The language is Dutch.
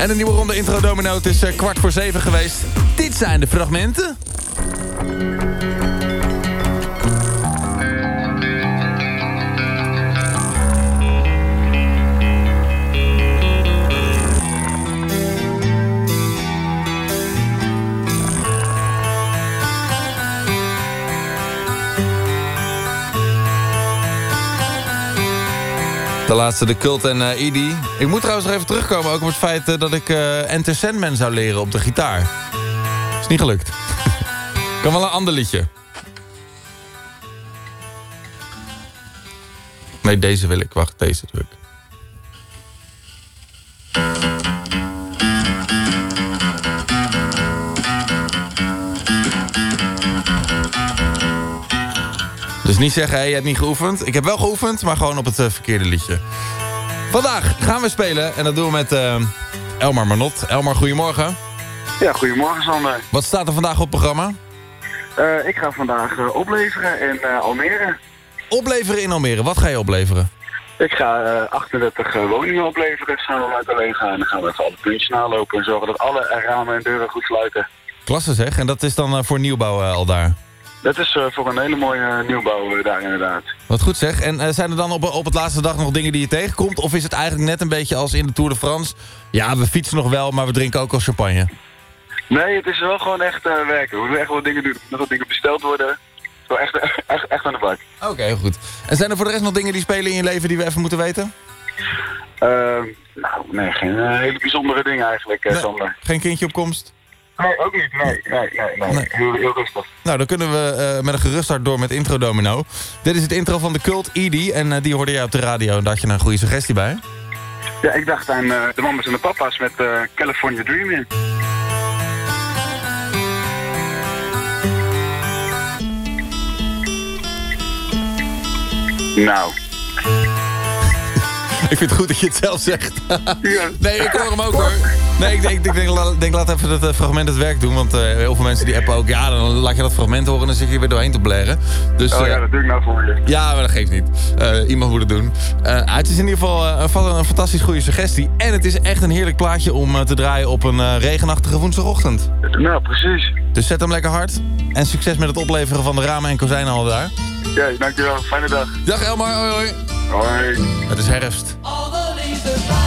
En een nieuwe ronde intro domino. Het is 6:15 geweest. Dit zijn de fragmenten. De laatste, de Cult en Edie. Ik moet trouwens nog even terugkomen ook op het feit dat ik Enter Sandman zou leren op de gitaar. Is niet gelukt. Kan wel een ander liedje. Nee, deze wil ik. Wacht, deze druk. Dus niet zeggen, hey, je hebt niet geoefend. Ik heb wel geoefend, maar gewoon op het verkeerde liedje. Vandaag gaan we spelen en dat doen we met Elmar Manot. Elmar, goedemorgen. Ja, goedemorgen Sander. Wat staat er vandaag op het programma? Ik ga vandaag opleveren in Almere. Opleveren in Almere, wat ga je opleveren? Ik ga 38 woningen opleveren samen met een collega. En dan gaan we even alle puntjes nalopen en zorgen dat alle ramen en deuren goed sluiten. Klasse zeg, en dat is dan voor nieuwbouw al daar? Dat is voor een hele mooie nieuwbouw daar inderdaad. Wat goed zeg. En zijn er dan op het laatste dag nog dingen die je tegenkomt? Of is het eigenlijk net een beetje als in de Tour de France? Ja, we fietsen nog wel, maar we drinken ook al champagne. Nee, het is wel gewoon echt werken. We moeten echt wat dingen doen. Er moeten wat dingen besteld worden. Zo echt aan de bak. Oké, heel goed. En zijn er voor de rest nog dingen die spelen in je leven die we even moeten weten? Nee, geen hele bijzondere dingen eigenlijk, Sander. Geen kindje op komst? Nee, ook niet. Nee. Heel rustig. Nou, dan kunnen we met een gerust hart door met Intro Domino. Dit is het intro van de Cult, Edie. En die hoorde jij op de radio en daar had je een goede suggestie bij. Ja, ik dacht aan de mamas en de papa's met California Dreaming. Nou. Ik vind het goed dat je het zelf zegt. Ja. Nee, ik hoor hem ook hoor. Nee, ik denk laat even dat fragment het werk doen. Want heel veel mensen die appen ook. Ja, dan laat je dat fragment horen en dan zit je weer doorheen te blaren. Dus, ja, dat doe ik nou voor je. Ja, maar dat geeft niet. Iemand moet het doen. Het is in ieder geval een fantastisch goede suggestie. En het is echt een heerlijk plaatje om te draaien op een regenachtige woensdagochtend. Nou, precies. Dus zet hem lekker hard. En succes met het opleveren van de ramen en kozijnen al daar. Ja, dankjewel. Fijne dag. Dag Elmar, hoi hoi. Hoi. Het is herfst. All the leaves are